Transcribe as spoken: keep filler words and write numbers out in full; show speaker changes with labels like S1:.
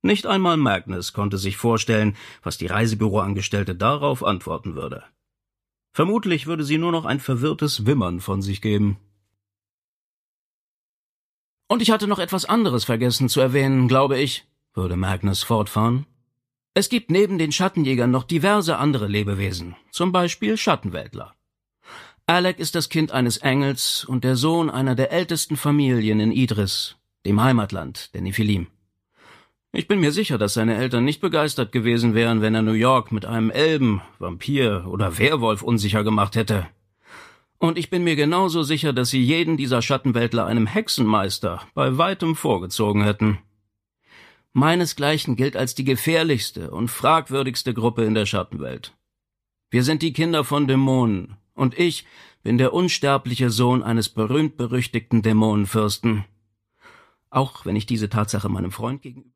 S1: Nicht einmal Magnus konnte sich vorstellen, was die Reisebüroangestellte darauf antworten würde. Vermutlich würde sie nur noch ein verwirrtes Wimmern von sich geben. »Und ich hatte noch etwas anderes vergessen zu erwähnen, glaube ich«, würde Magnus fortfahren. »Es gibt neben den Schattenjägern noch diverse andere Lebewesen, zum Beispiel Schattenweltler. Alec ist das Kind eines Engels und der Sohn einer der ältesten Familien in Idris, dem Heimatland der Nephilim. Ich bin mir sicher, dass seine Eltern nicht begeistert gewesen wären, wenn er New York mit einem Elben, Vampir oder Werwolf unsicher gemacht hätte. Und ich bin mir genauso sicher, dass sie jeden dieser Schattenweltler einem Hexenmeister bei weitem vorgezogen hätten. Meinesgleichen gilt als die gefährlichste und fragwürdigste Gruppe in der Schattenwelt. Wir sind die Kinder von Dämonen, und ich bin der unsterbliche Sohn eines berühmt-berüchtigten Dämonenfürsten. Auch wenn ich diese Tatsache meinem Freund gegenüber